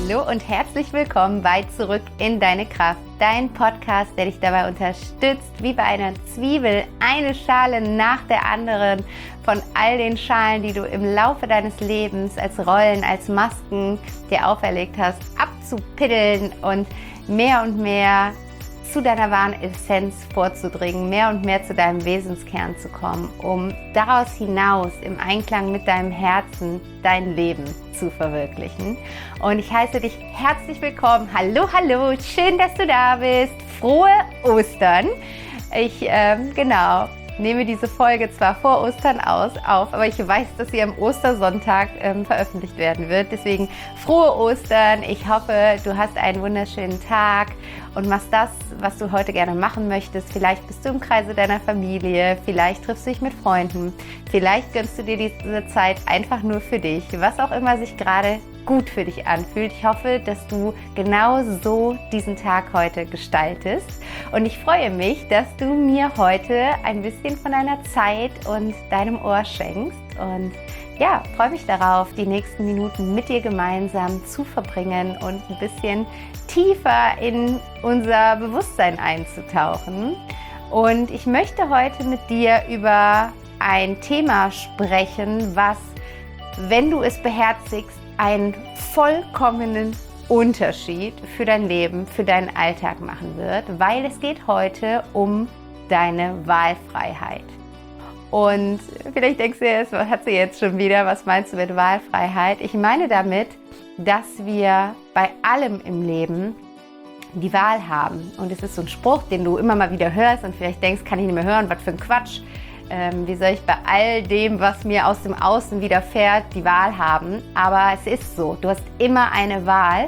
Hallo und herzlich willkommen bei Zurück in deine Kraft, dein Podcast, der dich dabei unterstützt, wie bei einer Zwiebel eine Schale nach der anderen von all den Schalen, die du im Laufe deines Lebens als Rollen, als Masken dir auferlegt hast, abzupiddeln und mehr zu deiner wahren Essenz vorzudringen, mehr und mehr zu deinem Wesenskern zu kommen, um daraus hinaus im Einklang mit deinem Herzen dein Leben zu verwirklichen. Und ich heiße dich herzlich willkommen. Hallo, schön, dass du da bist. Frohe Ostern. Ich nehme diese Folge zwar vor Ostern auf, aber ich weiß, dass sie am Ostersonntag veröffentlicht werden wird. Deswegen frohe Ostern. Ich hoffe, du hast einen wunderschönen Tag und machst das, was du heute gerne machen möchtest. Vielleicht bist du im Kreise deiner Familie, vielleicht triffst du dich mit Freunden, vielleicht gönnst du dir diese Zeit einfach nur für dich, was auch immer sich gerade gut für dich anfühlt. Ich hoffe, dass du genau so diesen Tag heute gestaltest. Und ich freue mich, dass du mir heute ein bisschen von deiner Zeit und deinem Ohr schenkst. Und ja, freue mich darauf, die nächsten Minuten mit dir gemeinsam zu verbringen und ein bisschen tiefer in unser Bewusstsein einzutauchen. Und ich möchte heute mit dir über ein Thema sprechen, was, wenn du es beherzigst, einen vollkommenen Unterschied für dein Leben, für deinen Alltag machen wird, weil es geht heute um deine Wahlfreiheit. Und vielleicht denkst du jetzt, was hat sie jetzt schon wieder, was meinst du mit Wahlfreiheit? Ich meine damit, dass wir bei allem im Leben die Wahl haben. Und es ist so ein Spruch, den du immer mal wieder hörst und vielleicht denkst, kann ich nicht mehr hören, was für ein Quatsch. Wie soll ich bei all dem, was mir aus dem Außen widerfährt, die Wahl haben? Aber es ist so, du hast immer eine Wahl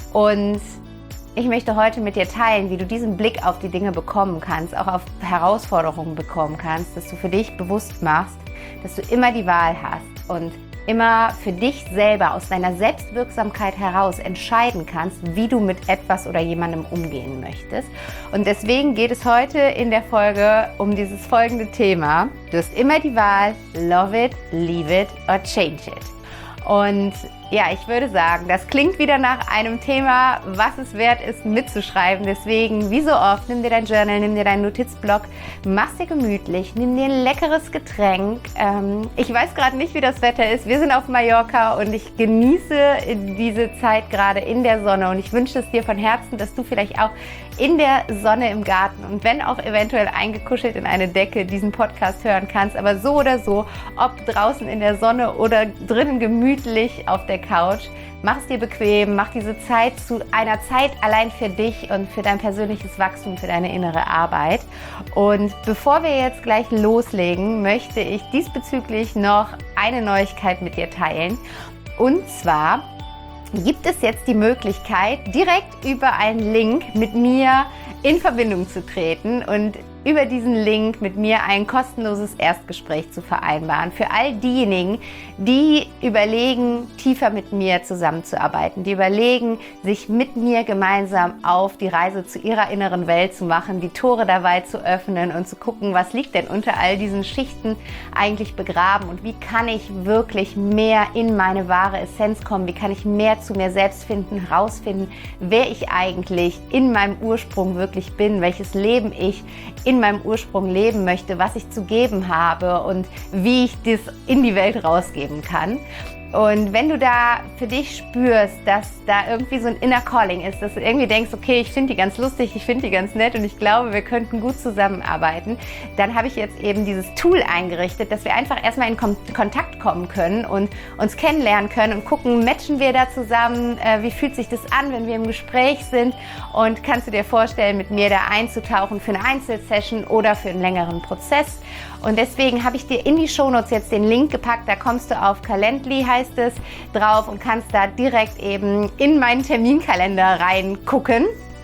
und ich möchte heute mit dir teilen, wie du diesen Blick auf die Dinge bekommen kannst, auch auf Herausforderungen bekommen kannst, dass du für dich bewusst machst, dass du immer die Wahl hast und immer für dich selber aus deiner Selbstwirksamkeit heraus entscheiden kannst, wie du mit etwas oder jemandem umgehen möchtest. Und deswegen geht es heute in der Folge um dieses folgende Thema. Du hast immer die Wahl, love it, leave it or change it. Und ja, ich würde sagen, das klingt wieder nach einem Thema, was es wert ist mitzuschreiben. Deswegen, wie so oft, nimm dir dein Journal, nimm dir deinen Notizblock, mach's dir gemütlich, nimm dir ein leckeres Getränk. Ich weiß gerade nicht, wie das Wetter ist. Wir sind auf Mallorca und ich genieße diese Zeit gerade in der Sonne. Und ich wünsche es dir von Herzen, dass du vielleicht auch in der Sonne im Garten und wenn auch eventuell eingekuschelt in eine Decke diesen Podcast hören kannst. Aber so oder so, ob draußen in der Sonne oder drinnen gemütlich auf der Couch, mach es dir bequem, mach diese Zeit zu einer Zeit allein für dich und für dein persönliches Wachstum, für deine innere Arbeit. Und bevor wir jetzt gleich loslegen, möchte ich diesbezüglich noch eine Neuigkeit mit dir teilen. Und zwar gibt es jetzt die Möglichkeit, direkt über einen Link mit mir in Verbindung zu treten und über diesen Link mit mir ein kostenloses Erstgespräch zu vereinbaren. Für all diejenigen, die überlegen, tiefer mit mir zusammenzuarbeiten, die überlegen, sich mit mir gemeinsam auf die Reise zu ihrer inneren Welt zu machen, die Tore dabei zu öffnen und zu gucken, was liegt denn unter all diesen Schichten eigentlich begraben und wie kann ich wirklich mehr in meine wahre Essenz kommen, wie kann ich mehr zu mir selbst finden, herausfinden, wer ich eigentlich in meinem Ursprung wirklich bin, welches Leben ich in meinem Ursprung leben möchte, was ich zu geben habe und wie ich das in die Welt rausgeben kann. Und wenn du da für dich spürst, dass da irgendwie so ein Inner Calling ist, dass du irgendwie denkst, okay, ich finde die ganz lustig, ich finde die ganz nett und ich glaube, wir könnten gut zusammenarbeiten, dann habe ich jetzt eben dieses Tool eingerichtet, dass wir einfach erstmal in Kontakt kommen können und uns kennenlernen können und gucken, matchen wir da zusammen, wie fühlt sich das an, wenn wir im Gespräch sind und kannst du dir vorstellen, mit mir da einzutauchen für eine Einzelsession oder für einen längeren Prozess. Und deswegen habe ich dir in die Shownotes jetzt den Link gepackt, da kommst du auf Calendly, heißt es, drauf und kannst da direkt eben in meinen Terminkalender reingucken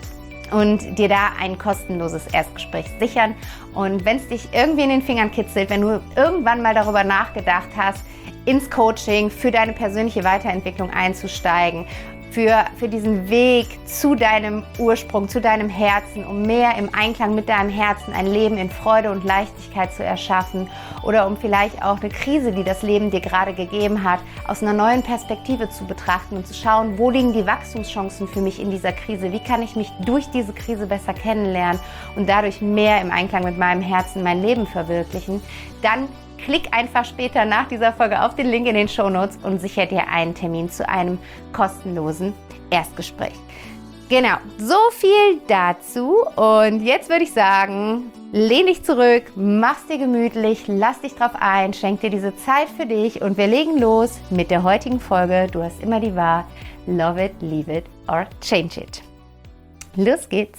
und dir da ein kostenloses Erstgespräch sichern. Und wenn es dich irgendwie in den Fingern kitzelt, wenn du irgendwann mal darüber nachgedacht hast, ins Coaching für deine persönliche Weiterentwicklung einzusteigen, für diesen Weg zu deinem Ursprung, zu deinem Herzen, um mehr im Einklang mit deinem Herzen ein Leben in Freude und Leichtigkeit zu erschaffen oder um vielleicht auch eine Krise, die das Leben dir gerade gegeben hat, aus einer neuen Perspektive zu betrachten und zu schauen, wo liegen die Wachstumschancen für mich in dieser Krise, wie kann ich mich durch diese Krise besser kennenlernen und dadurch mehr im Einklang mit meinem Herzen mein Leben verwirklichen, dann klick einfach später nach dieser Folge auf den Link in den Shownotes und sicher dir einen Termin zu einem kostenlosen Erstgespräch. Genau, so viel dazu. Und jetzt würde ich sagen, lehn dich zurück, mach's dir gemütlich, lass dich drauf ein, schenk dir diese Zeit für dich und wir legen los mit der heutigen Folge. Du hast immer die Wahl. Love it, leave it or change it. Los geht's.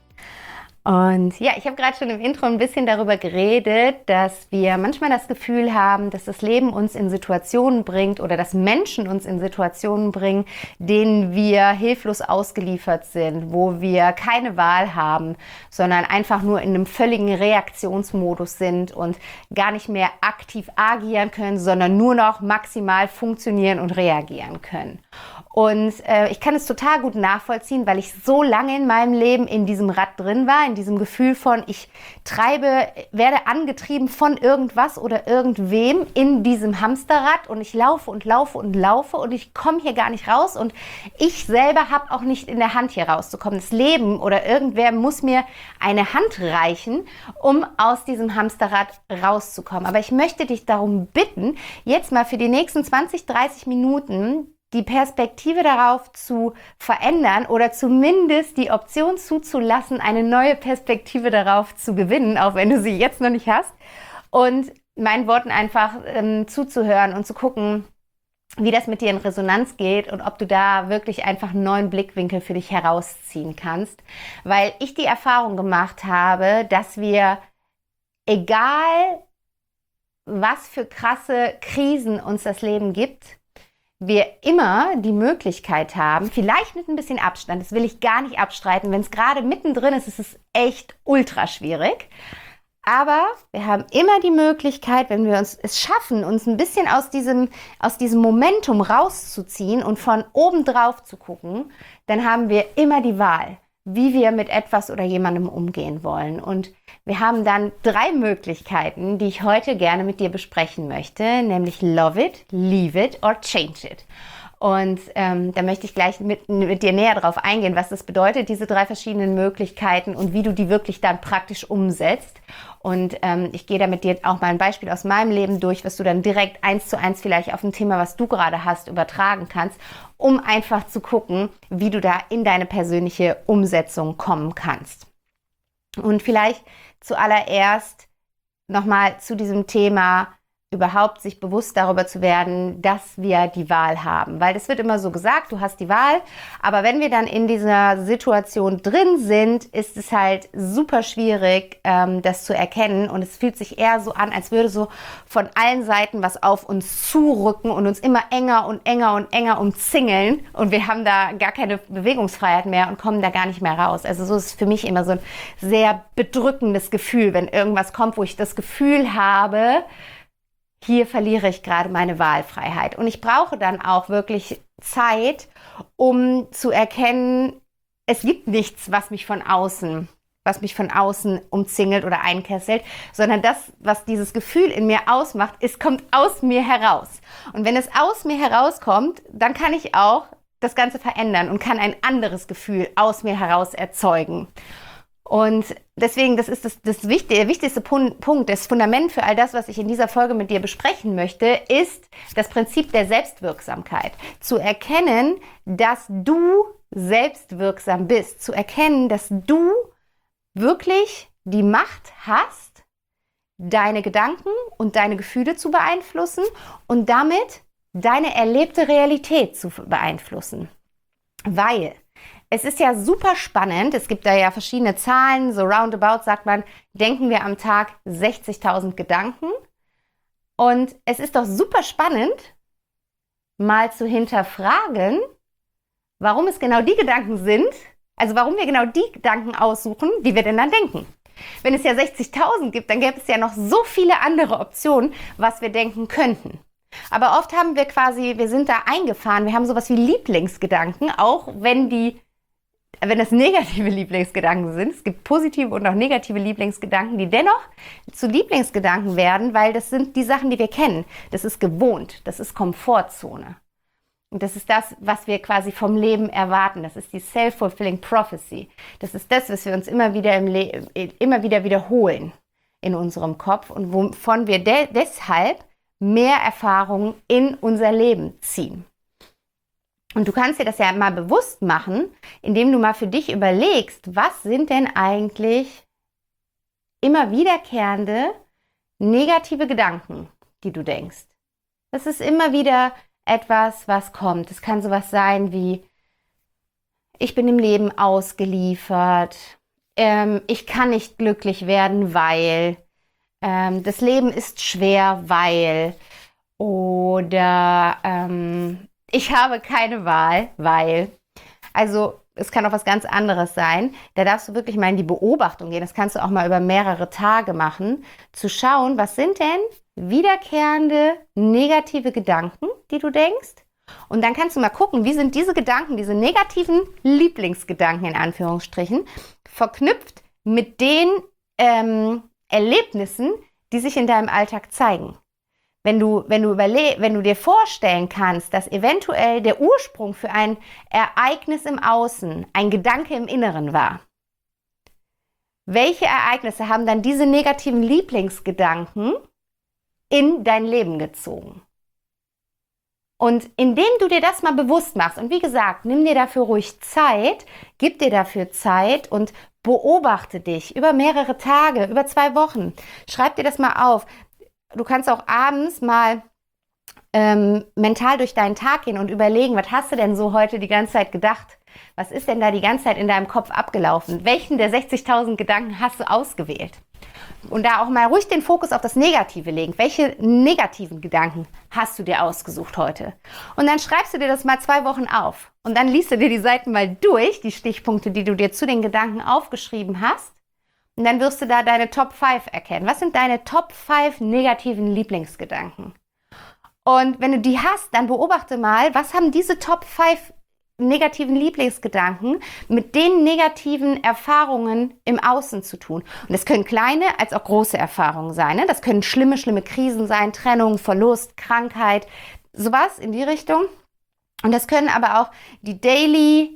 Und ja, ich habe gerade schon im Intro ein bisschen darüber geredet, dass wir manchmal das Gefühl haben, dass das Leben uns in Situationen bringt oder dass Menschen uns in Situationen bringen, denen wir hilflos ausgeliefert sind, wo wir keine Wahl haben, sondern einfach nur in einem völligen Reaktionsmodus sind und gar nicht mehr aktiv agieren können, sondern nur noch maximal funktionieren und reagieren können. Und ich kann es total gut nachvollziehen, weil ich so lange in meinem Leben in diesem Rad drin war, in diesem Gefühl von, ich werde angetrieben von irgendwas oder irgendwem in diesem Hamsterrad und ich laufe und laufe und laufe und ich komme hier gar nicht raus und ich selber habe auch nicht in der Hand, hier rauszukommen. Das Leben oder irgendwer muss mir eine Hand reichen, um aus diesem Hamsterrad rauszukommen. Aber ich möchte dich darum bitten, jetzt mal für die nächsten 20, 30 Minuten die Perspektive darauf zu verändern oder zumindest die Option zuzulassen, eine neue Perspektive darauf zu gewinnen, auch wenn du sie jetzt noch nicht hast. Und meinen Worten einfach zuzuhören und zu gucken, wie das mit dir in Resonanz geht und ob du da wirklich einfach einen neuen Blickwinkel für dich herausziehen kannst. Weil ich die Erfahrung gemacht habe, dass wir, egal was für krasse Krisen uns das Leben gibt, wir immer die Möglichkeit haben, vielleicht mit ein bisschen Abstand, das will ich gar nicht abstreiten, wenn es gerade mittendrin ist, ist es echt ultra schwierig. Aber wir haben immer die Möglichkeit, wenn wir es schaffen, uns ein bisschen aus diesem Momentum rauszuziehen und von oben drauf zu gucken, dann haben wir immer die Wahl, wie wir mit etwas oder jemandem umgehen wollen. Und wir haben dann 3 Möglichkeiten, die ich heute gerne mit dir besprechen möchte, nämlich love it, leave it or change it. Und da möchte ich gleich mit dir näher drauf eingehen, was das bedeutet, diese 3 verschiedenen Möglichkeiten und wie du die wirklich dann praktisch umsetzt. Und ich gehe da mit dir auch mal ein Beispiel aus meinem Leben durch, was du dann direkt 1:1 vielleicht auf ein Thema, was du gerade hast, übertragen kannst, um einfach zu gucken, wie du da in deine persönliche Umsetzung kommen kannst. Und vielleicht zuallererst nochmal zu diesem Thema, überhaupt sich bewusst darüber zu werden, dass wir die Wahl haben. Weil das wird immer so gesagt, du hast die Wahl, aber wenn wir dann in dieser Situation drin sind, ist es halt super schwierig, das zu erkennen und es fühlt sich eher so an, als würde so von allen Seiten was auf uns zurücken und uns immer enger und enger und enger umzingeln und wir haben da gar keine Bewegungsfreiheit mehr und kommen da gar nicht mehr raus. Also so ist es für mich immer so ein sehr bedrückendes Gefühl, wenn irgendwas kommt, wo ich das Gefühl habe, hier verliere ich gerade meine Wahlfreiheit. Und ich brauche dann auch wirklich Zeit, um zu erkennen, es gibt nichts, was mich von außen umzingelt oder einkesselt, sondern das, was dieses Gefühl in mir ausmacht, es kommt aus mir heraus. Und wenn es aus mir herauskommt, dann kann ich auch das Ganze verändern und kann ein anderes Gefühl aus mir heraus erzeugen. Und deswegen, das ist der wichtigste Punkt, das Fundament für all das, was ich in dieser Folge mit dir besprechen möchte, ist das Prinzip der Selbstwirksamkeit. Zu erkennen, dass du selbstwirksam bist. Zu erkennen, dass du wirklich die Macht hast, deine Gedanken und deine Gefühle zu beeinflussen und damit deine erlebte Realität zu beeinflussen. Weil es ist ja super spannend, es gibt da ja verschiedene Zahlen, so roundabout sagt man, denken wir am Tag 60.000 Gedanken. Und es ist doch super spannend, mal zu hinterfragen, warum es genau die Gedanken sind, also warum wir genau die Gedanken aussuchen, die wir denn dann denken. Wenn es ja 60.000 gibt, dann gäbe es ja noch so viele andere Optionen, was wir denken könnten. Aber oft haben wir sind da eingefahren, wir haben sowas wie Lieblingsgedanken, auch wenn das negative Lieblingsgedanken sind. Es gibt positive und auch negative Lieblingsgedanken, die dennoch zu Lieblingsgedanken werden, weil das sind die Sachen, die wir kennen. Das ist gewohnt, das ist Komfortzone. Und das ist das, was wir quasi vom Leben erwarten. Das ist die Self-Fulfilling Prophecy. Das ist das, was wir uns immer wieder wiederholen in unserem Kopf und wovon wir deshalb mehr Erfahrungen in unser Leben ziehen. Und du kannst dir das ja mal bewusst machen, indem du mal für dich überlegst, was sind denn eigentlich immer wiederkehrende negative Gedanken, die du denkst. Das ist immer wieder etwas, was kommt. Es kann sowas sein wie, ich bin im Leben ausgeliefert, ich kann nicht glücklich werden, weil das Leben ist schwer, weil, oder ich habe keine Wahl, weil. Also es kann auch was ganz anderes sein. Da darfst du wirklich mal in die Beobachtung gehen. Das kannst du auch mal über mehrere Tage machen, zu schauen, was sind denn wiederkehrende negative Gedanken, die du denkst. Und dann kannst du mal gucken, wie sind diese Gedanken, diese negativen Lieblingsgedanken in Anführungsstrichen, verknüpft mit den Erlebnissen, die sich in deinem Alltag zeigen. Wenn du dir vorstellen kannst, dass eventuell der Ursprung für ein Ereignis im Außen ein Gedanke im Inneren war, welche Ereignisse haben dann diese negativen Lieblingsgedanken in dein Leben gezogen? Und indem du dir das mal bewusst machst, und wie gesagt, nimm dir dafür ruhig Zeit, gib dir dafür Zeit und beobachte dich über mehrere Tage, über 2 Wochen. Schreib dir das mal auf. Du kannst auch abends mal mental durch deinen Tag gehen und überlegen, was hast du denn so heute die ganze Zeit gedacht? Was ist denn da die ganze Zeit in deinem Kopf abgelaufen? Welchen der 60.000 Gedanken hast du ausgewählt? Und da auch mal ruhig den Fokus auf das Negative legen. Welche negativen Gedanken hast du dir ausgesucht heute? Und dann schreibst du dir das mal 2 Wochen auf. Und dann liest du dir die Seiten mal durch, die Stichpunkte, die du dir zu den Gedanken aufgeschrieben hast. Und dann wirst du da deine Top 5 erkennen. Was sind deine Top 5 negativen Lieblingsgedanken? Und wenn du die hast, dann beobachte mal, was haben diese Top 5 negativen Lieblingsgedanken mit den negativen Erfahrungen im Außen zu tun. Und das können kleine als auch große Erfahrungen sein. Ne? Das können schlimme Krisen sein, Trennung, Verlust, Krankheit, sowas in die Richtung. Und das können aber auch die Daily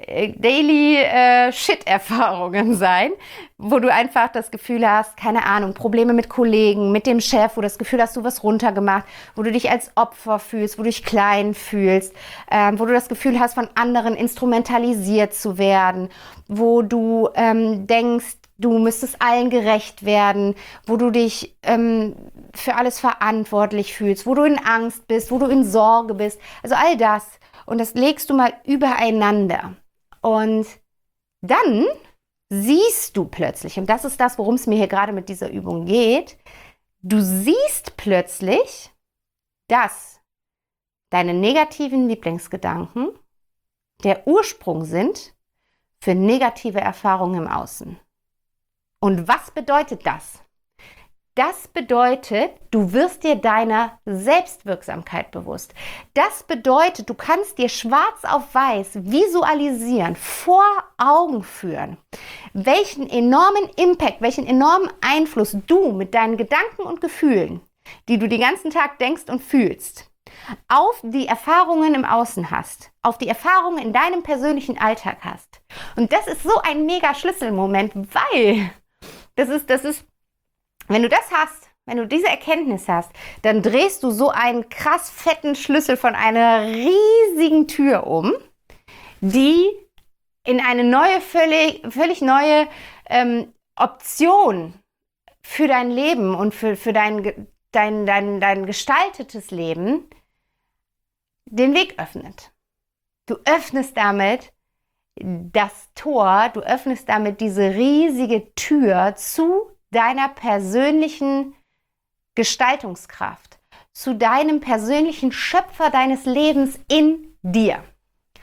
Shit-Erfahrungen sein, wo du einfach das Gefühl hast, keine Ahnung, Probleme mit Kollegen, mit dem Chef, wo du das Gefühl hast, du wirst runtergemacht, wo du dich als Opfer fühlst, wo du dich klein fühlst, wo du das Gefühl hast, von anderen instrumentalisiert zu werden, wo du denkst, du müsstest allen gerecht werden, wo du dich für alles verantwortlich fühlst, wo du in Angst bist, wo du in Sorge bist, also all das. Und das legst du mal übereinander. Und dann siehst du plötzlich, und das ist das, worum es mir hier gerade mit dieser Übung geht, du siehst plötzlich, dass deine negativen Lieblingsgedanken der Ursprung sind für negative Erfahrungen im Außen. Und was bedeutet das? Das bedeutet, du wirst dir deiner Selbstwirksamkeit bewusst. Das bedeutet, du kannst dir schwarz auf weiß visualisieren, vor Augen führen, welchen enormen Impact, welchen enormen Einfluss du mit deinen Gedanken und Gefühlen, die du den ganzen Tag denkst und fühlst, auf die Erfahrungen im Außen hast, auf die Erfahrungen in deinem persönlichen Alltag hast. Und das ist so ein mega Schlüsselmoment, weil das ist wenn du das hast, wenn du diese Erkenntnis hast, dann drehst du so einen krass fetten Schlüssel von einer riesigen Tür um, die in eine neue, völlig neue Option für dein Leben und für dein gestaltetes Leben den Weg öffnet. Du öffnest damit das Tor, du öffnest damit diese riesige Tür zu deiner persönlichen Gestaltungskraft, zu deinem persönlichen Schöpfer deines Lebens in dir.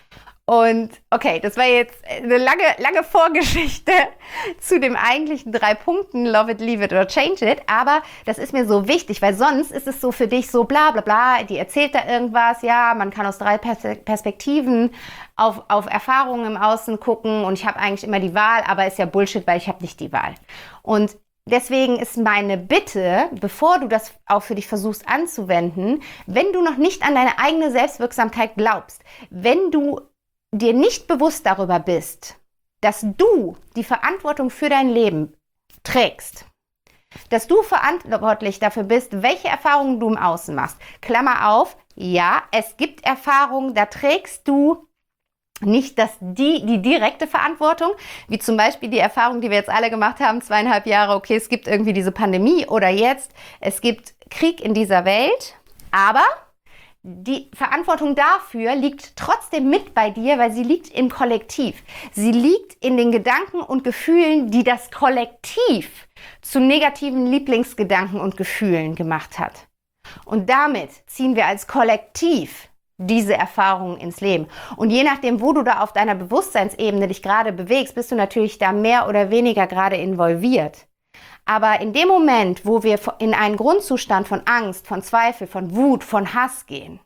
Und okay, das war jetzt eine lange Vorgeschichte zu dem eigentlichen 3 Punkten, Love it, leave it or change it. Aber das ist mir so wichtig, weil sonst ist es so für dich so bla bla bla, die erzählt da irgendwas, ja, man kann aus 3 Perspektiven auf Erfahrungen im Außen gucken und ich habe eigentlich immer die Wahl, aber ist ja Bullshit, weil ich habe nicht die Wahl. Und deswegen ist meine Bitte, bevor du das auch für dich versuchst anzuwenden, wenn du noch nicht an deine eigene Selbstwirksamkeit glaubst, wenn du dir nicht bewusst darüber bist, dass du die Verantwortung für dein Leben trägst, dass du verantwortlich dafür bist, welche Erfahrungen du im Außen machst. Klammer auf, ja, es gibt Erfahrungen, da trägst du nicht die direkte Verantwortung, wie zum Beispiel die Erfahrung, die wir jetzt alle gemacht haben, 2,5 Jahre, okay, es gibt irgendwie diese Pandemie oder jetzt, es gibt Krieg in dieser Welt, aber die Verantwortung dafür liegt trotzdem mit bei dir, weil sie liegt im Kollektiv. Sie liegt in den Gedanken und Gefühlen, die das Kollektiv zu negativen Lieblingsgedanken und Gefühlen gemacht hat. Und damit ziehen wir als Kollektiv diese Erfahrungen ins Leben. Und je nachdem, wo du da auf deiner Bewusstseinsebene dich gerade bewegst, bist du natürlich da mehr oder weniger gerade involviert. Aber in dem Moment, wo wir in einen Grundzustand von Angst, von Zweifel, von Wut, von Hass gehen,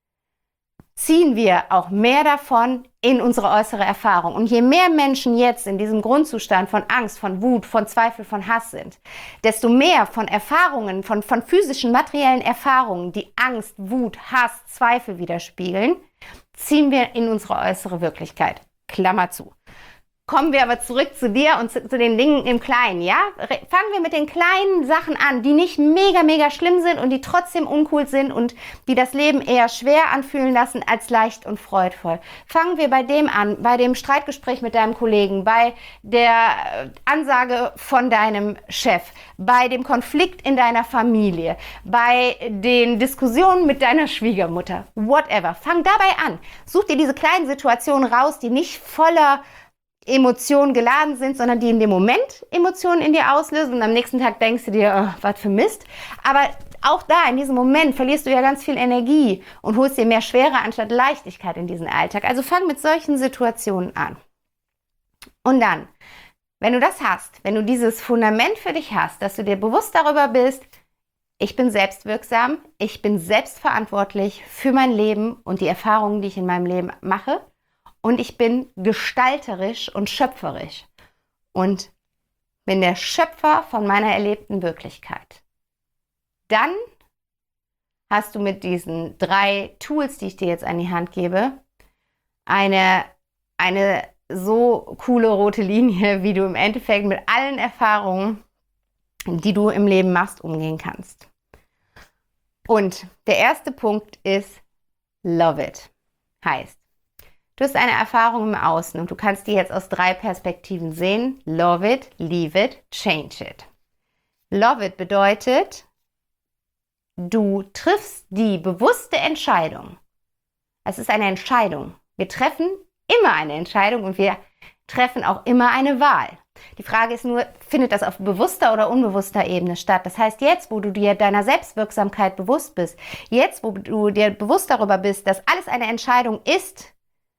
ziehen wir auch mehr davon in unsere äußere Erfahrung. Und je mehr Menschen jetzt in diesem Grundzustand von Angst, von Wut, von Zweifel, von Hass sind, desto mehr von Erfahrungen, von physischen, materiellen Erfahrungen, die Angst, Wut, Hass, Zweifel widerspiegeln, ziehen wir in unsere äußere Wirklichkeit. Klammer zu. Kommen wir aber zurück zu dir und zu den Dingen im Kleinen, ja? Fangen wir mit den kleinen Sachen an, die nicht mega schlimm sind und die trotzdem uncool sind und die das Leben eher schwer anfühlen lassen als leicht und freudvoll. Fangen wir bei dem an, bei dem Streitgespräch mit deinem Kollegen, bei der Ansage von deinem Chef, bei dem Konflikt in deiner Familie, bei den Diskussionen mit deiner Schwiegermutter, whatever. Fang dabei an. Such dir diese kleinen Situationen raus, die nicht voller Emotionen geladen sind, sondern die in dem Moment Emotionen in dir auslösen und am nächsten Tag denkst du dir, oh, was für Mist. Aber auch da, in diesem Moment, verlierst du ja ganz viel Energie und holst dir mehr Schwere anstatt Leichtigkeit in diesen Alltag. Also fang mit solchen Situationen an. Und dann, wenn du das hast, wenn du dieses Fundament für dich hast, dass du dir bewusst darüber bist, ich bin selbstwirksam, ich bin selbstverantwortlich für mein Leben und die Erfahrungen, die ich in meinem Leben mache, und ich bin gestalterisch und schöpferisch und bin der Schöpfer von meiner erlebten Wirklichkeit. Dann hast du mit diesen 3 Tools, die ich dir jetzt an die Hand gebe, eine so coole rote Linie, wie du im Endeffekt mit allen Erfahrungen, die du im Leben machst, umgehen kannst. Und der erste Punkt ist Love it. Heißt, du hast eine Erfahrung im Außen und du kannst die jetzt aus 3 Perspektiven sehen. Love it, leave it, change it. Love it bedeutet, du triffst die bewusste Entscheidung. Es ist eine Entscheidung. Wir treffen immer eine Entscheidung und wir treffen auch immer eine Wahl. Die Frage ist nur, findet das auf bewusster oder unbewusster Ebene statt? Das heißt, jetzt, wo du dir deiner Selbstwirksamkeit bewusst bist, jetzt, wo du dir bewusst darüber bist, dass alles eine Entscheidung ist,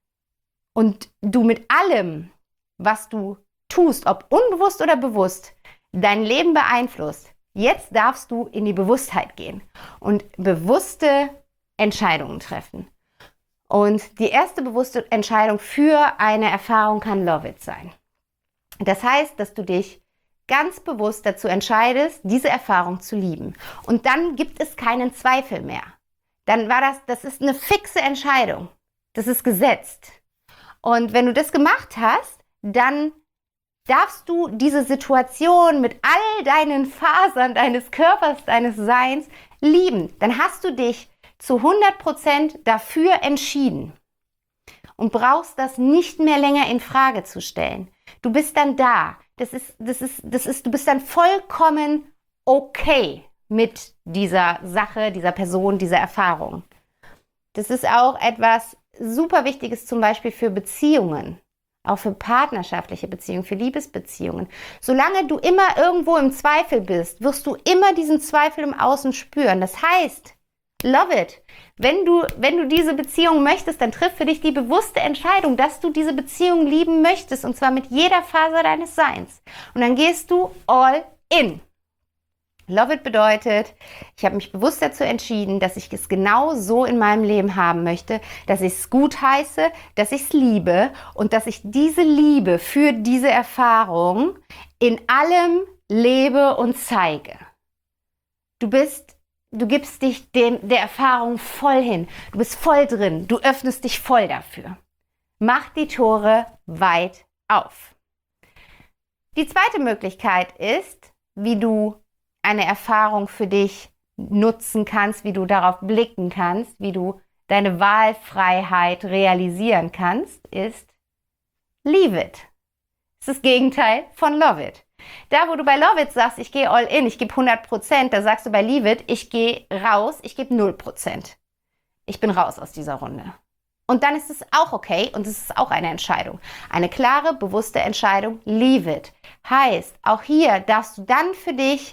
und du mit allem, was du tust, ob unbewusst oder bewusst, dein Leben beeinflusst, jetzt darfst du in die Bewusstheit gehen und bewusste Entscheidungen treffen. Und die erste bewusste Entscheidung für eine Erfahrung kann Love it sein. Das heißt, dass du dich ganz bewusst dazu entscheidest, diese Erfahrung zu lieben. Und dann gibt es keinen Zweifel mehr. Dann das ist eine fixe Entscheidung. Das ist gesetzt. Und wenn du das gemacht hast, dann darfst du diese Situation mit all deinen Fasern deines Körpers, deines Seins lieben. Dann hast du dich zu 100% dafür entschieden und brauchst das nicht mehr länger in Frage zu stellen. Du bist dann da. Du bist dann vollkommen okay mit dieser Sache, dieser Person, dieser Erfahrung. Das ist auch etwas super Wichtiges zum Beispiel für Beziehungen, auch für partnerschaftliche Beziehungen, für Liebesbeziehungen. Solange du immer irgendwo im Zweifel bist, wirst du immer diesen Zweifel im Außen spüren. Das heißt, Love it. Wenn du diese Beziehung möchtest, dann triff für dich die bewusste Entscheidung, dass du diese Beziehung lieben möchtest, und zwar mit jeder Faser deines Seins. Und dann gehst du all in. Love it bedeutet, ich habe mich bewusst dazu entschieden, dass ich es genau so in meinem Leben haben möchte, dass ich es gut heiße, dass ich es liebe und dass ich diese Liebe für diese Erfahrung in allem lebe und zeige. Du gibst dich der Erfahrung voll hin. Du bist voll drin. Du öffnest dich voll dafür. Mach die Tore weit auf. Die zweite Möglichkeit ist, wie du eine Erfahrung für dich nutzen kannst, wie du darauf blicken kannst, wie du deine Wahlfreiheit realisieren kannst, ist Leave it. Das ist das Gegenteil von Love it. Da, wo du bei Love it sagst, ich gehe all in, ich gebe 100%, da sagst du bei Leave it, ich gehe raus, ich gebe 0%. Ich bin raus aus dieser Runde. Und dann ist es auch okay und es ist auch eine Entscheidung. Eine klare, bewusste Entscheidung, Leave it. Heißt, auch hier darfst du dann für dich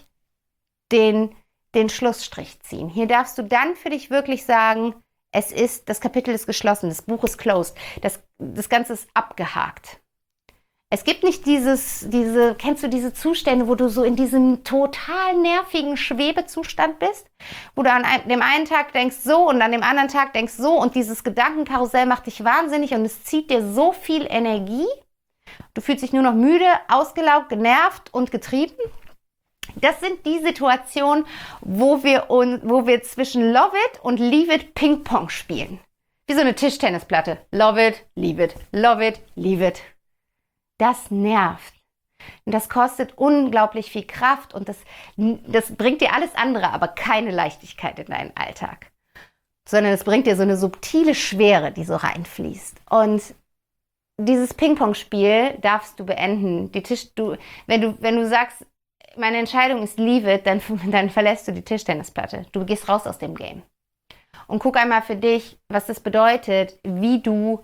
den Schlussstrich ziehen. Hier darfst du dann für dich wirklich sagen, das Kapitel ist geschlossen, das Buch ist closed, das Ganze ist abgehakt. Es gibt nicht kennst du diese Zustände, wo du so in diesem total nervigen Schwebezustand bist, wo du an dem einen Tag denkst so und an dem anderen Tag denkst so und dieses Gedankenkarussell macht dich wahnsinnig und es zieht dir so viel Energie. Du fühlst dich nur noch müde, ausgelaugt, genervt und getrieben. Das sind die Situationen, wo wir zwischen Love it und Leave it Ping-Pong spielen. Wie so eine Tischtennisplatte. Love it, leave it, love it, leave it. Das nervt. Und das kostet unglaublich viel Kraft und das bringt dir alles andere, aber keine Leichtigkeit in deinen Alltag. Sondern es bringt dir so eine subtile Schwere, die so reinfließt. Und dieses Ping-Pong-Spiel darfst du beenden. Wenn du sagst, meine Entscheidung ist Leave it, dann verlässt du die Tischtennisplatte. Du gehst raus aus dem Game. Und guck einmal für dich, was das bedeutet, wie du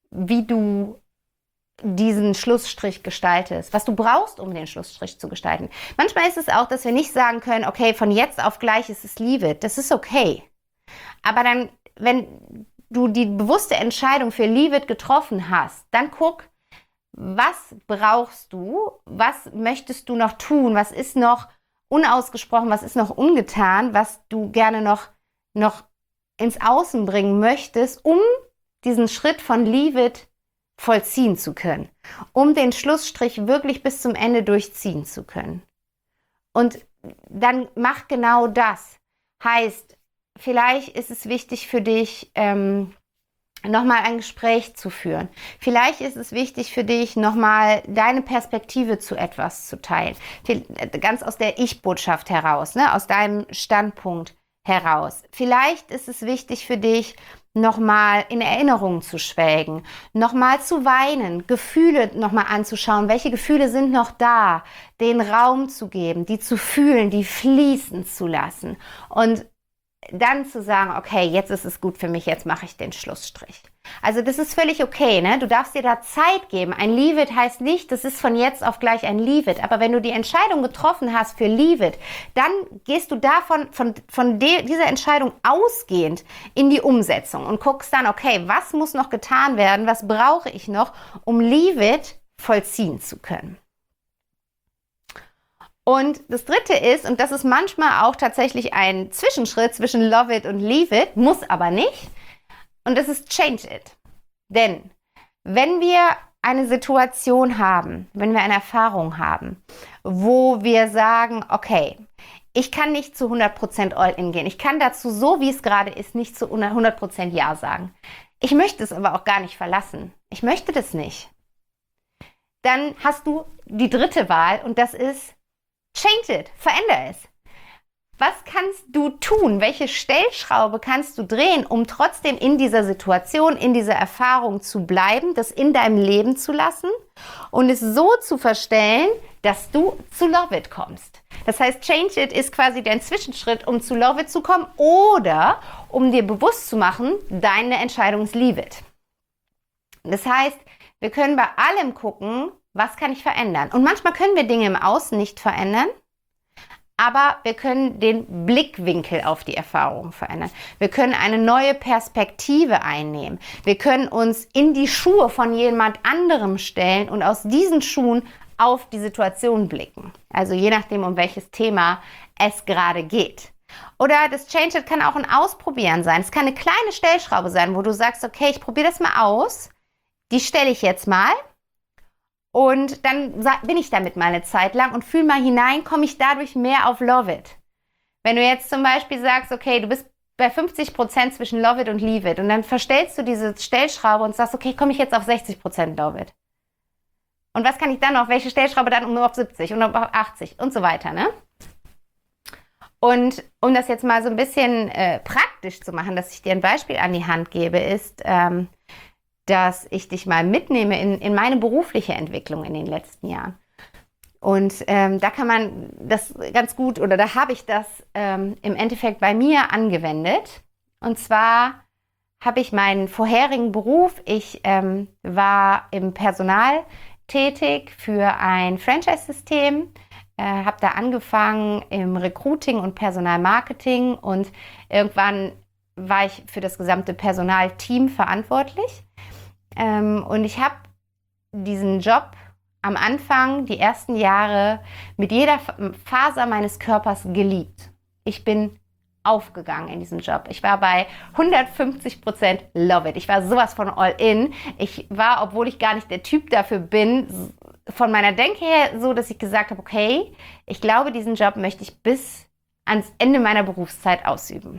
diesen Schlussstrich gestaltest, was du brauchst, um den Schlussstrich zu gestalten. Manchmal ist es auch, dass wir nicht sagen können, okay, von jetzt auf gleich ist es Leave it. Das ist okay. Aber dann, wenn du die bewusste Entscheidung für Leave it getroffen hast, dann guck, was brauchst du? Was möchtest du noch tun? Was ist noch unausgesprochen? Was ist noch ungetan? Was du gerne noch ins Außen bringen möchtest, um diesen Schritt von Leave it vollziehen zu können, um den Schlussstrich wirklich bis zum Ende durchziehen zu können. Und dann mach genau das. Heißt, vielleicht ist es wichtig für dich, nochmal ein Gespräch zu führen. Vielleicht ist es wichtig für dich, nochmal deine Perspektive zu etwas zu teilen. Ganz aus der Ich-Botschaft heraus, ne? Aus deinem Standpunkt heraus. Vielleicht ist es wichtig für dich, nochmal in Erinnerungen zu schwelgen, nochmal zu weinen, Gefühle nochmal anzuschauen. Welche Gefühle sind noch da? Den Raum zu geben, die zu fühlen, die fließen zu lassen. Und dann zu sagen, okay, jetzt ist es gut für mich, jetzt mache ich den Schlussstrich. Also das ist völlig okay, ne? Du darfst dir da Zeit geben. Ein Leave it heißt nicht, das ist von jetzt auf gleich ein Leave it. Aber wenn du die Entscheidung getroffen hast für Leave it, dann gehst du davon, von dieser Entscheidung ausgehend in die Umsetzung und guckst dann, okay, was muss noch getan werden, was brauche ich noch, um Leave it vollziehen zu können. Und das Dritte ist, und das ist manchmal auch tatsächlich ein Zwischenschritt zwischen Love it und Leave it, muss aber nicht, und das ist Change it. Denn wenn wir eine Situation haben, wenn wir eine Erfahrung haben, wo wir sagen, okay, ich kann nicht zu 100% All-In gehen, ich kann dazu, so wie es gerade ist, nicht zu 100% Ja sagen. Ich möchte es aber auch gar nicht verlassen. Ich möchte das nicht. Dann hast du die dritte Wahl und das ist Change it, verändere es. Was kannst du tun? Welche Stellschraube kannst du drehen, um trotzdem in dieser Situation, in dieser Erfahrung zu bleiben, das in deinem Leben zu lassen und es so zu verstellen, dass du zu Love it kommst? Das heißt, Change it ist quasi dein Zwischenschritt, um zu Love it zu kommen oder um dir bewusst zu machen, deine Entscheidung ist Leave it. Das heißt, wir können bei allem gucken, was kann ich verändern? Und manchmal können wir Dinge im Außen nicht verändern, Aber wir können den Blickwinkel auf die Erfahrung verändern. Wir können eine neue Perspektive einnehmen. Wir können uns in die Schuhe von jemand anderem stellen und aus diesen Schuhen auf die Situation blicken. Also je nachdem, um welches Thema es gerade geht. Oder das Change-It kann auch ein Ausprobieren sein. Es kann eine kleine Stellschraube sein, wo du sagst, okay, ich probiere das mal aus. Die stelle ich jetzt mal. Und dann bin ich damit mal eine Zeit lang und fühle mal hinein, komme ich dadurch mehr auf Love It. Wenn du jetzt zum Beispiel sagst, okay, du bist bei 50% zwischen Love It und Leave It und dann verstellst du diese Stellschraube und sagst, okay, komme ich jetzt auf 60% Love It. Und was kann ich dann auf welche Stellschraube dann um auf 70 und auf 80 und so weiter, ne? Und um das jetzt mal so ein bisschen praktisch zu machen, dass ich dir ein Beispiel an die Hand gebe, ist, dass ich dich mal mitnehme in meine berufliche Entwicklung in den letzten Jahren. Und da kann man das ganz gut, oder da habe ich das im Endeffekt bei mir angewendet. Und zwar habe ich meinen vorherigen Beruf, ich war im Personal tätig für ein Franchise-System, habe da angefangen im Recruiting und Personalmarketing und irgendwann war ich für das gesamte Personalteam verantwortlich. Und ich habe diesen Job am Anfang, die ersten Jahre, mit jeder Faser meines Körpers geliebt. Ich bin aufgegangen in diesem Job. Ich war bei 150% Love It. Ich war sowas von all in. Ich war, obwohl ich gar nicht der Typ dafür bin, von meiner Denke her so, dass ich gesagt habe, okay, ich glaube, diesen Job möchte ich bis ans Ende meiner Berufszeit ausüben.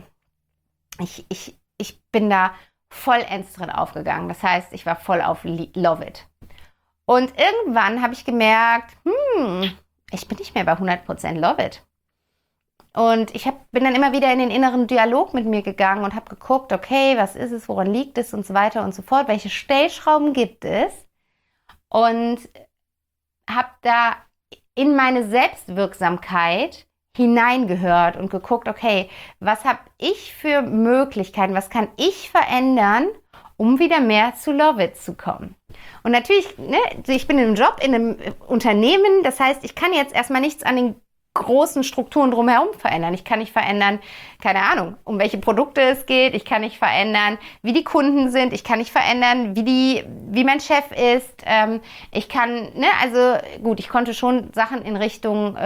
Ich bin da vollends drin aufgegangen. Das heißt, ich war voll auf Love It. Und irgendwann habe ich gemerkt, ich bin nicht mehr bei 100% Love It. Und ich bin dann immer wieder in den inneren Dialog mit mir gegangen und habe geguckt, okay, was ist es, woran liegt es und so weiter und so fort. Welche Stellschrauben gibt es? Und habe da in meine Selbstwirksamkeit hineingehört und geguckt, okay, was habe ich für Möglichkeiten, was kann ich verändern, um wieder mehr zu Love It zu kommen. Und natürlich, ne, ich bin in einem Job, in einem Unternehmen, das heißt, ich kann jetzt erstmal nichts an den großen Strukturen drumherum verändern. Ich kann nicht verändern, keine Ahnung, um welche Produkte es geht. Ich kann nicht verändern, wie die Kunden sind. Ich kann nicht verändern, wie mein Chef ist. Ich kann, ne, also gut, ich konnte schon Sachen in Richtung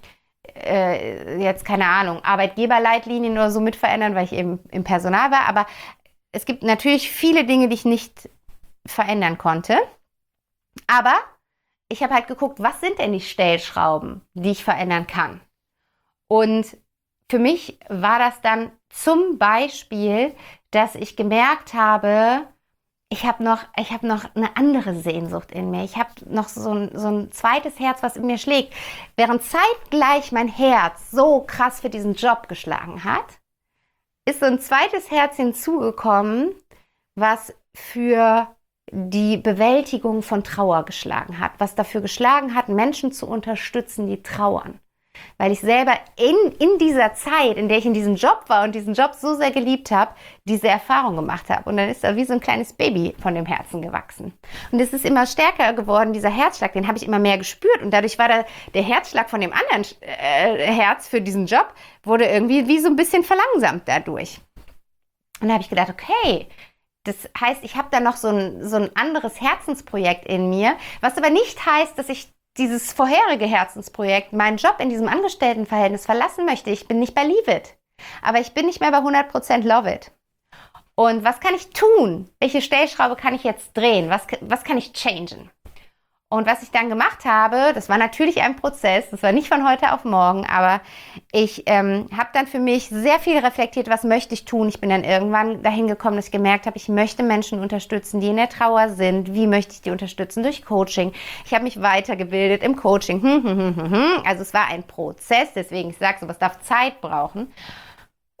jetzt, keine Ahnung, Arbeitgeberleitlinien oder so mit verändern, weil ich eben im Personal war. Aber es gibt natürlich viele Dinge, die ich nicht verändern konnte. Aber ich habe halt geguckt, was sind denn die Stellschrauben, die ich verändern kann? Und für mich war das dann zum Beispiel, dass ich gemerkt habe, ich habe noch eine andere Sehnsucht in mir. Ich habe noch so ein zweites Herz, was in mir schlägt. Während zeitgleich mein Herz so krass für diesen Job geschlagen hat, ist so ein zweites Herz hinzugekommen, was für die Bewältigung von Trauer geschlagen hat, was dafür geschlagen hat, Menschen zu unterstützen, die trauern. Weil ich selber in dieser Zeit, in der ich in diesem Job war und diesen Job so sehr geliebt habe, diese Erfahrung gemacht habe. Und dann ist da wie so ein kleines Baby von dem Herzen gewachsen. Und es ist immer stärker geworden, dieser Herzschlag, den habe ich immer mehr gespürt. Und dadurch war der Herzschlag von dem anderen Herz für diesen Job, wurde irgendwie wie so ein bisschen verlangsamt dadurch. Und da habe ich gedacht, okay, das heißt, ich habe da noch so ein anderes Herzensprojekt in mir, was aber nicht heißt, dass ich dieses vorherige Herzensprojekt, meinen Job in diesem Angestelltenverhältnis verlassen möchte. Ich bin nicht bei Leave It, aber ich bin nicht mehr bei 100% Love It. Und was kann ich tun? Welche Stellschraube kann ich jetzt drehen? Was kann ich changen? Und was ich dann gemacht habe, das war natürlich ein Prozess, das war nicht von heute auf morgen, aber ich habe dann für mich sehr viel reflektiert, was möchte ich tun. Ich bin dann irgendwann dahin gekommen, dass ich gemerkt habe, ich möchte Menschen unterstützen, die in der Trauer sind. Wie möchte ich die unterstützen? Durch Coaching. Ich habe mich weitergebildet im Coaching. Also es war ein Prozess, deswegen ich sage, sowas darf Zeit brauchen.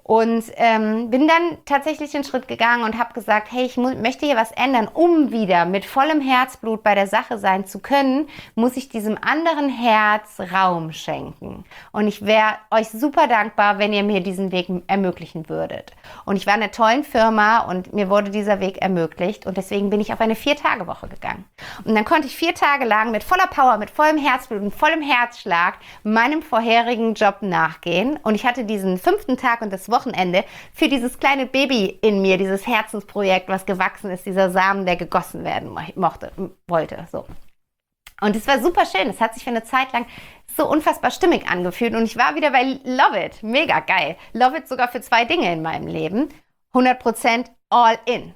Und bin dann tatsächlich den Schritt gegangen und habe gesagt, hey, ich möchte hier was ändern, um wieder mit vollem Herzblut bei der Sache sein zu können, muss ich diesem anderen Herz Raum schenken. Und ich wäre euch super dankbar, wenn ihr mir diesen Weg ermöglichen würdet. Und ich war in einer tollen Firma und mir wurde dieser Weg ermöglicht und deswegen bin ich auf eine 4-Tage-Woche gegangen. Und dann konnte ich 4 Tage lang mit voller Power, mit vollem Herzblut und vollem Herzschlag meinem vorherigen Job nachgehen. Und ich hatte diesen 5. Tag und das Wochenende für dieses kleine Baby in mir, dieses Herzensprojekt, was gewachsen ist, dieser Samen, der gegossen werden wollte. So. Und es war super schön. Es hat sich für eine Zeit lang so unfassbar stimmig angefühlt. Und ich war wieder bei Love It. Mega geil. Love It sogar für 2 Dinge in meinem Leben. 100% all in.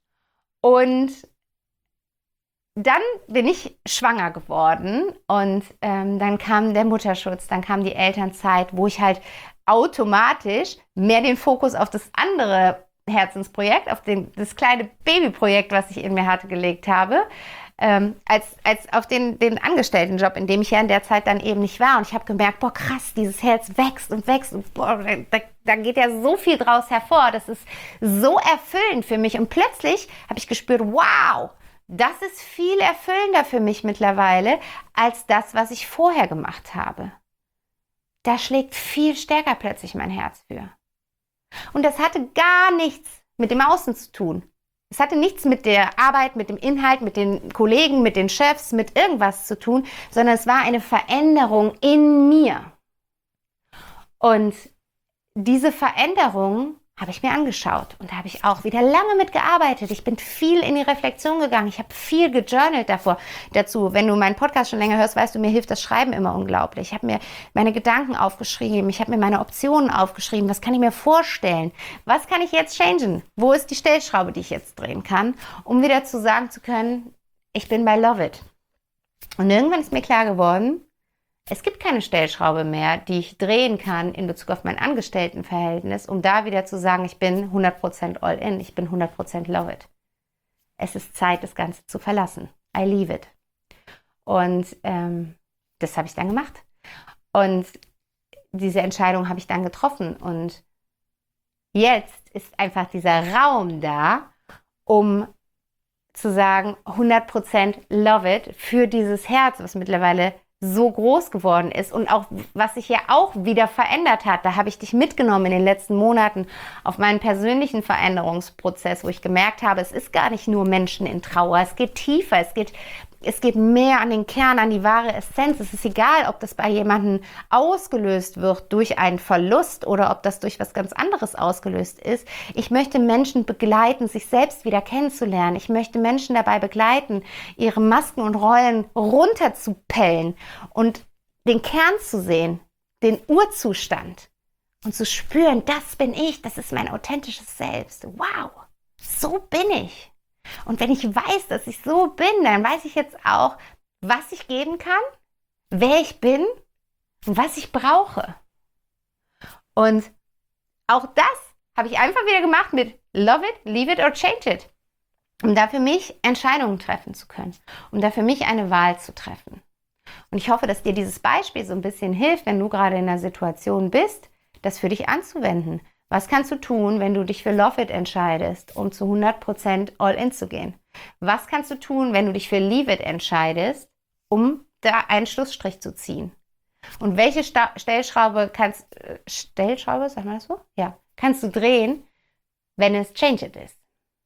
Und dann bin ich schwanger geworden und dann kam der Mutterschutz, dann kam die Elternzeit, wo ich halt automatisch mehr den Fokus auf das andere Herzensprojekt, auf das kleine Babyprojekt, was ich in mir hatte, gelegt habe, als auf den Angestelltenjob, in dem ich ja in der Zeit dann eben nicht war. Und ich habe gemerkt, boah, krass, dieses Herz wächst und wächst und boah, da geht ja so viel draus hervor. Das ist so erfüllend für mich. Und plötzlich habe ich gespürt, wow, das ist viel erfüllender für mich mittlerweile als das, was ich vorher gemacht habe. Da schlägt viel stärker plötzlich mein Herz für. Und das hatte gar nichts mit dem Außen zu tun. Es hatte nichts mit der Arbeit, mit dem Inhalt, mit den Kollegen, mit den Chefs, mit irgendwas zu tun, sondern es war eine Veränderung in mir. Und diese Veränderung habe ich mir angeschaut und da habe ich auch wieder lange mitgearbeitet. Ich bin viel in die Reflexion gegangen. Ich habe viel gejournalt dazu. Wenn du meinen Podcast schon länger hörst, weißt du, mir hilft das Schreiben immer unglaublich. Ich habe mir meine Gedanken aufgeschrieben. Ich habe mir meine Optionen aufgeschrieben. Was kann ich mir vorstellen? Was kann ich jetzt changen? Wo ist die Stellschraube, die ich jetzt drehen kann, um wieder sagen zu können, ich bin bei Love It. Und irgendwann ist mir klar geworden, es gibt keine Stellschraube mehr, die ich drehen kann in Bezug auf mein Angestelltenverhältnis, um da wieder zu sagen, ich bin 100% all in, ich bin 100% love it. Es ist Zeit, das Ganze zu verlassen. I leave it. Und das habe ich dann gemacht. Und diese Entscheidung habe ich dann getroffen. Und jetzt ist einfach dieser Raum da, um zu sagen, 100% love it für dieses Herz, was mittlerweile so groß geworden ist und auch, was sich ja auch wieder verändert hat. Da habe ich dich mitgenommen in den letzten Monaten auf meinen persönlichen Veränderungsprozess, wo ich gemerkt habe, es ist gar nicht nur Menschen in Trauer, es geht tiefer, es geht mehr an den Kern, an die wahre Essenz. Es ist egal, ob das bei jemandem ausgelöst wird durch einen Verlust oder ob das durch was ganz anderes ausgelöst ist. Ich möchte Menschen begleiten, sich selbst wieder kennenzulernen. Ich möchte Menschen dabei begleiten, ihre Masken und Rollen runterzupellen und den Kern zu sehen, den Urzustand und zu spüren, das bin ich, das ist mein authentisches Selbst. Wow, so bin ich. Und wenn ich weiß, dass ich so bin, dann weiß ich jetzt auch, was ich geben kann, wer ich bin und was ich brauche. Und auch das habe ich einfach wieder gemacht mit Love it, leave it or change it. Um da für mich Entscheidungen treffen zu können, um da für mich eine Wahl zu treffen. Und ich hoffe, dass dir dieses Beispiel so ein bisschen hilft, wenn du gerade in einer Situation bist, das für dich anzuwenden. Was kannst du tun, wenn du dich für Love It entscheidest, um zu 100% all in zu gehen? Was kannst du tun, wenn du dich für Leave It entscheidest, um da einen Schlussstrich zu ziehen? Und welche Stellschraube Stellschraube, sagt man das so? Ja, kannst du drehen, wenn es Change It ist?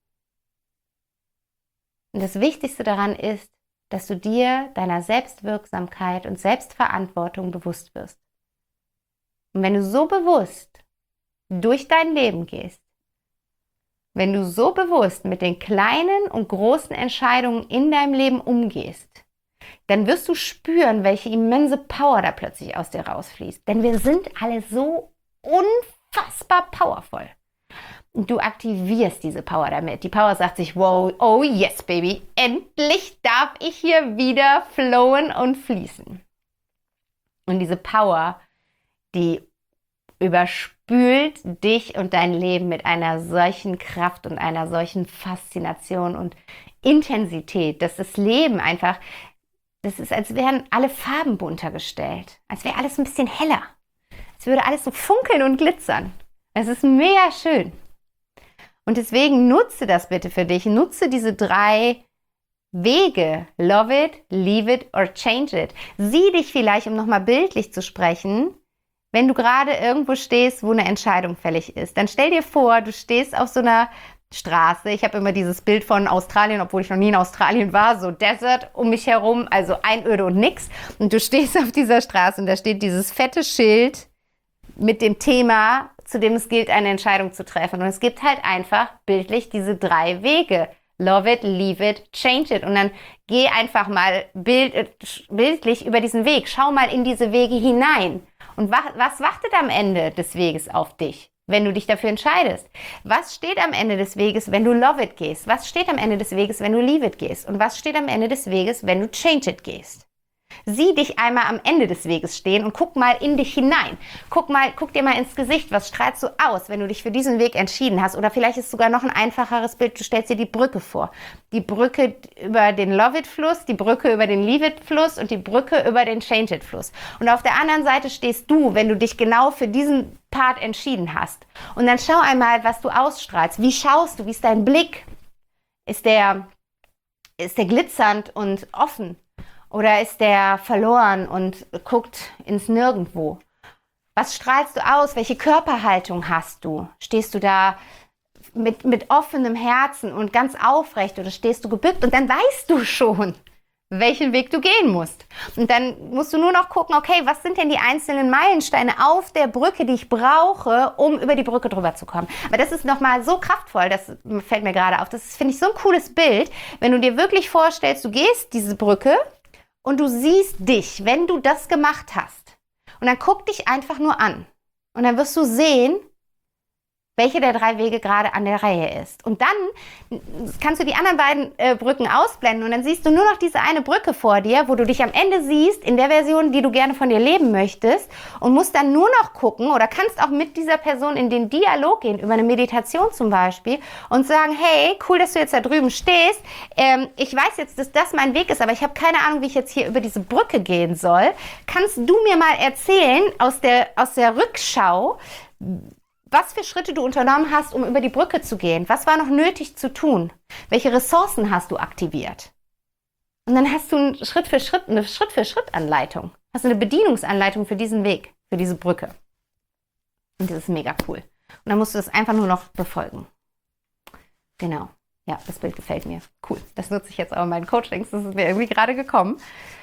Und das Wichtigste daran ist, dass du dir deiner Selbstwirksamkeit und Selbstverantwortung bewusst wirst. Und wenn du so bewusst durch dein Leben gehst, wenn du so bewusst mit den kleinen und großen Entscheidungen in deinem Leben umgehst, dann wirst du spüren, welche immense Power da plötzlich aus dir rausfließt. Denn wir sind alle so unfassbar powervoll. Und du aktivierst diese Power damit. Die Power sagt sich, wow, oh yes, baby, endlich darf ich hier wieder flowen und fließen. Und diese Power, die überspült dich und dein Leben mit einer solchen Kraft und einer solchen Faszination und Intensität, dass das Leben einfach, das ist, als wären alle Farben bunter gestellt, als wäre alles ein bisschen heller, als würde alles so funkeln und glitzern. Es ist mega schön. Und deswegen nutze das bitte für dich. Nutze diese 3 Wege. Love it, leave it or change it. Sieh dich vielleicht, um nochmal bildlich zu sprechen, wenn du gerade irgendwo stehst, wo eine Entscheidung fällig ist. Dann stell dir vor, du stehst auf so einer Straße. Ich habe immer dieses Bild von Australien, obwohl ich noch nie in Australien war, so Desert um mich herum, also Einöde und nix. Und du stehst auf dieser Straße und da steht dieses fette Schild mit dem Thema, zu dem es gilt, eine Entscheidung zu treffen. Und es gibt halt einfach bildlich diese 3 Wege. Love it, leave it, change it. Und dann geh einfach mal bildlich über diesen Weg. Schau mal in diese Wege hinein. Und was wartet am Ende des Weges auf dich, wenn du dich dafür entscheidest? Was steht am Ende des Weges, wenn du love it gehst? Was steht am Ende des Weges, wenn du leave it gehst? Und was steht am Ende des Weges, wenn du change it gehst? Sieh dich einmal am Ende des Weges stehen und guck mal in dich hinein. Guck dir mal ins Gesicht, was strahlst du aus, wenn du dich für diesen Weg entschieden hast? Oder vielleicht ist sogar noch ein einfacheres Bild, du stellst dir die Brücke vor. Die Brücke über den Love-It-Fluss, die Brücke über den Leave-It-Fluss und die Brücke über den Change-It-Fluss. Und auf der anderen Seite stehst du, wenn du dich genau für diesen Part entschieden hast. Und dann schau einmal, was du ausstrahlst. Wie schaust du? Wie ist dein Blick? Ist der glitzernd und offen? Oder ist der verloren und guckt ins Nirgendwo? Was strahlst du aus? Welche Körperhaltung hast du? Stehst du da mit offenem Herzen und ganz aufrecht oder stehst du gebückt? Und dann weißt du schon, welchen Weg du gehen musst. Und dann musst du nur noch gucken, okay, was sind denn die einzelnen Meilensteine auf der Brücke, die ich brauche, um über die Brücke drüber zu kommen. Aber das ist nochmal so kraftvoll, das fällt mir gerade auf. Das ist, finde ich, so ein cooles Bild, wenn du dir wirklich vorstellst, du gehst diese Brücke und du siehst dich, wenn du das gemacht hast. Und dann guck dich einfach nur an. Und dann wirst du sehen, welche der 3 Wege gerade an der Reihe ist. Und dann kannst du die anderen beiden Brücken ausblenden und dann siehst du nur noch diese eine Brücke vor dir, wo du dich am Ende siehst, in der Version, die du gerne von dir leben möchtest und musst dann nur noch gucken oder kannst auch mit dieser Person in den Dialog gehen, über eine Meditation zum Beispiel und sagen, hey, cool, dass du jetzt da drüben stehst. Ich weiß jetzt, dass das mein Weg ist, aber ich habe keine Ahnung, wie ich jetzt hier über diese Brücke gehen soll. Kannst du mir mal erzählen aus der Rückschau, was für Schritte du unternommen hast, um über die Brücke zu gehen? Was war noch nötig zu tun? Welche Ressourcen hast du aktiviert? Und dann hast du eine Schritt-für-Schritt-Anleitung. Hast du eine Bedienungsanleitung für diesen Weg, für diese Brücke. Und das ist mega cool. Und dann musst du das einfach nur noch befolgen. Genau. Ja, das Bild gefällt mir. Cool. Das nutze ich jetzt auch in meinen Coachings. Das ist mir irgendwie gerade gekommen.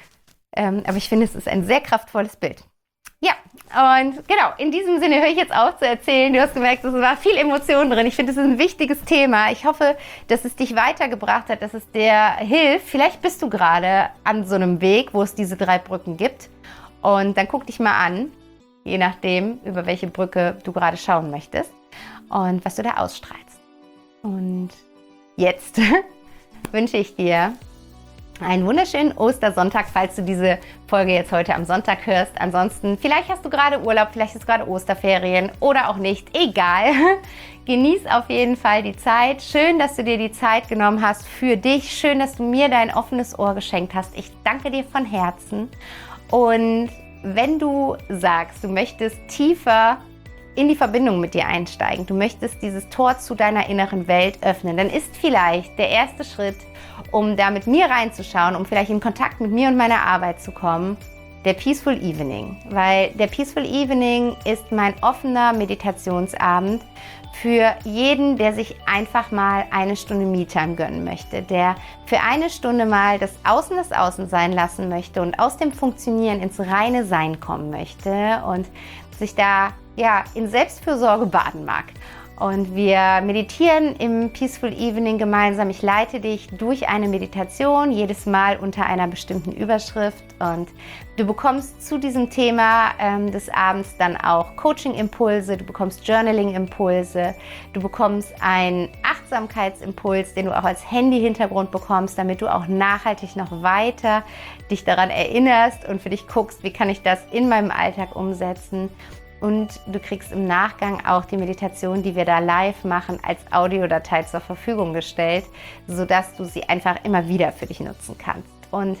Aber ich finde, es ist ein sehr kraftvolles Bild. Ja, und genau, in diesem Sinne höre ich jetzt auf zu erzählen. Du hast gemerkt, es war viel Emotion drin. Ich finde, es ist ein wichtiges Thema. Ich hoffe, dass es dich weitergebracht hat, dass es dir hilft. Vielleicht bist du gerade an so einem Weg, wo es diese 3 Brücken gibt. Und dann guck dich mal an, je nachdem, über welche Brücke du gerade schauen möchtest und was du da ausstrahlst. Und jetzt wünsche ich dir einen wunderschönen Ostersonntag, falls du diese Folge jetzt heute am Sonntag hörst. Ansonsten, vielleicht hast du gerade Urlaub, vielleicht ist gerade Osterferien oder auch nicht. Egal. Genieß auf jeden Fall die Zeit. Schön, dass du dir die Zeit genommen hast für dich. Schön, dass du mir dein offenes Ohr geschenkt hast. Ich danke dir von Herzen. Und wenn du sagst, du möchtest tiefer in die Verbindung mit dir einsteigen, du möchtest dieses Tor zu deiner inneren Welt öffnen, dann ist vielleicht der erste Schritt, um da mit mir reinzuschauen, um vielleicht in Kontakt mit mir und meiner Arbeit zu kommen, der Peaceful Evening. Weil der Peaceful Evening ist mein offener Meditationsabend für jeden, der sich einfach mal eine Stunde Me-Time gönnen möchte, der für eine Stunde mal das Außen sein lassen möchte und aus dem Funktionieren ins reine Sein kommen möchte und sich da in Selbstfürsorge baden mag. Und wir meditieren im Peaceful Evening gemeinsam. Ich leite dich durch eine Meditation, jedes Mal unter einer bestimmten Überschrift. Und du bekommst zu diesem Thema des Abends dann auch Coaching-Impulse, du bekommst Journaling-Impulse, du bekommst einen Achtsamkeitsimpuls, den du auch als Handy-Hintergrund bekommst, damit du auch nachhaltig noch weiter dich daran erinnerst und für dich guckst, wie kann ich das in meinem Alltag umsetzen. Und du kriegst im Nachgang auch die Meditation, die wir da live machen, als Audiodatei zur Verfügung gestellt, sodass du sie einfach immer wieder für dich nutzen kannst. Und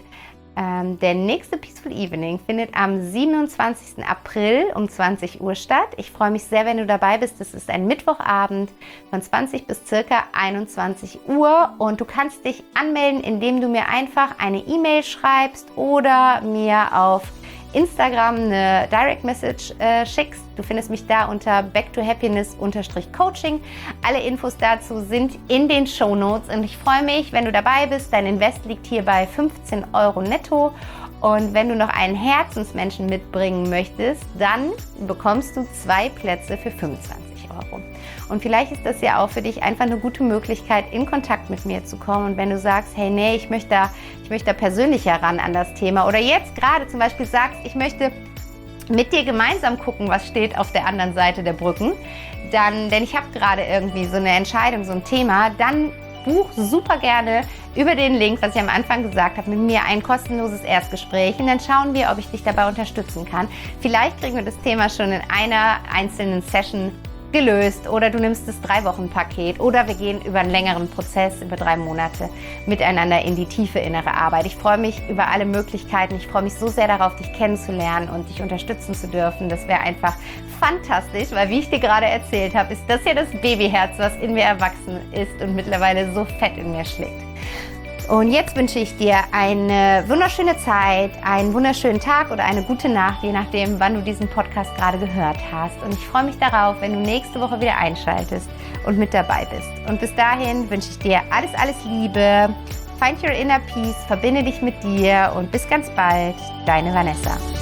Der nächste Peaceful Evening findet am 27. April um 20 Uhr statt. Ich freue mich sehr, wenn du dabei bist. Das ist ein Mittwochabend von 20 bis circa 21 Uhr und du kannst dich anmelden, indem du mir einfach eine E-Mail schreibst oder mir auf Instagram eine Direct Message schickst. Du findest mich da unter backtohappiness_coaching. Alle Infos dazu sind in den Shownotes und ich freue mich, wenn du dabei bist. Dein Invest liegt hier bei 15 € netto und wenn du noch einen Herzensmenschen mitbringen möchtest, dann bekommst du 2 Plätze für 25 €. Und vielleicht ist das ja auch für dich einfach eine gute Möglichkeit, in Kontakt mit mir zu kommen. Und wenn du sagst, hey, nee, ich möchte da persönlicher ran an das Thema oder jetzt gerade zum Beispiel sagst, ich möchte mit dir gemeinsam gucken, was steht auf der anderen Seite der Brücken, denn ich habe gerade irgendwie so eine Entscheidung, so ein Thema, dann buch super gerne über den Link, was ich am Anfang gesagt habe, mit mir ein kostenloses Erstgespräch und dann schauen wir, ob ich dich dabei unterstützen kann. Vielleicht kriegen wir das Thema schon in einer einzelnen Session gelöst oder du nimmst das 3-Wochen-Paket oder wir gehen über einen längeren Prozess, über 3 Monate miteinander in die tiefe innere Arbeit. Ich freue mich über alle Möglichkeiten. Ich freue mich so sehr darauf, dich kennenzulernen und dich unterstützen zu dürfen. Das wäre einfach fantastisch, weil wie ich dir gerade erzählt habe, ist das ja das Babyherz, was in mir erwachsen ist und mittlerweile so fett in mir schlägt. Und jetzt wünsche ich dir eine wunderschöne Zeit, einen wunderschönen Tag oder eine gute Nacht, je nachdem, wann du diesen Podcast gerade gehört hast. Und ich freue mich darauf, wenn du nächste Woche wieder einschaltest und mit dabei bist. Und bis dahin wünsche ich dir alles, alles Liebe. Find your inner peace, verbinde dich mit dir und bis ganz bald, deine Vanessa.